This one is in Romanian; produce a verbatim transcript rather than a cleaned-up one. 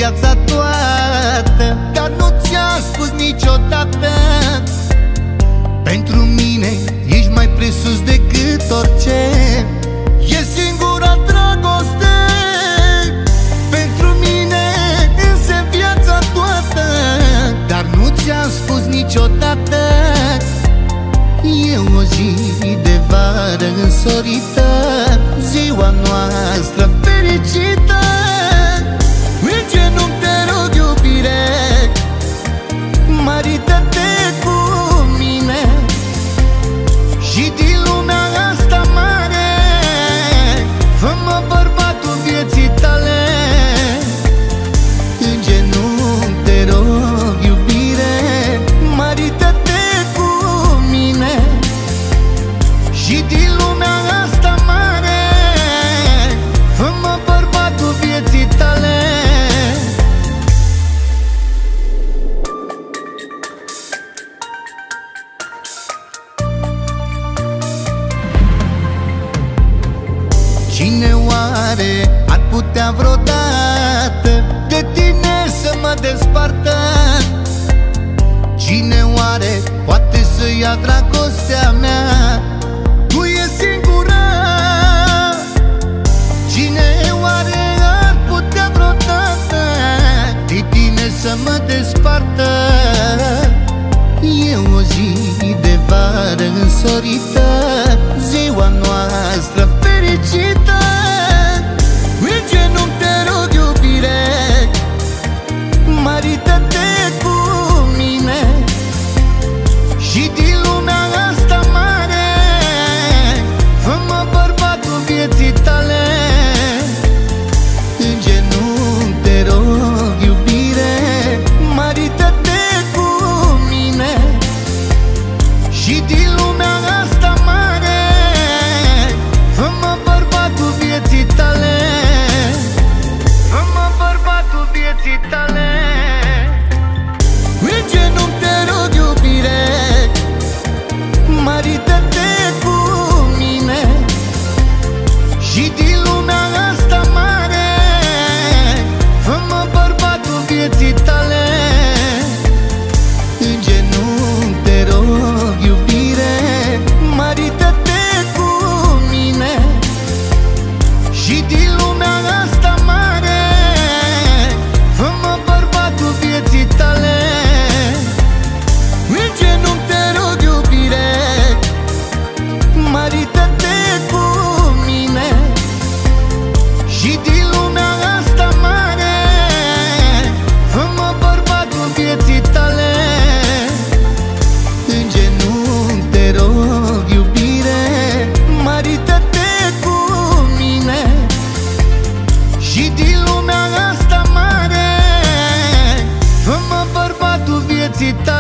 viața toată, dar nu ți-am spus niciodată. Pentru mine ești mai presus decât orice. E singura dragoste pentru mine, însă viața toată, dar nu ți-am spus niciodată. E o zi de vară însorită, ziua noastră fericită. În genunchi te rog, iubire, marită-te cu mine. Și din lumea asta mare, fă-mă bărbatul vieții tale. În genunchi te rog, iubire, marită-te cu mine. Și din lumea asta mare, fă-mă bărbatul vieții tale. Cine oare ar putea vreodată de tine să mă despartă? Cine oare poate să ia dragostea mea? Tu e singura. Cine oare ar putea vreodată de tine să mă despartă? E o zi de vară însorită, ziua noastră fericită. În genunchi te rog, iubire, marită-te cu mine. Și din lumea asta mare, fă-mă bărbatul vieții tale. În genunchi te rog, iubire, marită-te cu mine. Și din lumea asta mare, fă-mă bărbatul vieții tale. Fă-mă bărbatul vieții tale. În genunchi te rog, iubire, marită-te cu mine. Și din lumea asta mare, fă-mă bărbatul vieții tale. În genunchi te rog, iubire, marită-te cu mine. Și din lumea asta mare, fă-mă bărbatul vieții tale. În genunchi te rog, iubire, marită-te cu mine. Și din lumea asta mare, fă-mă bărbatul vieții tale. În genunchi te rog, iubire, marită-te cu mine. Și din lumea asta mare, fă-mă bărbatul vieții tale.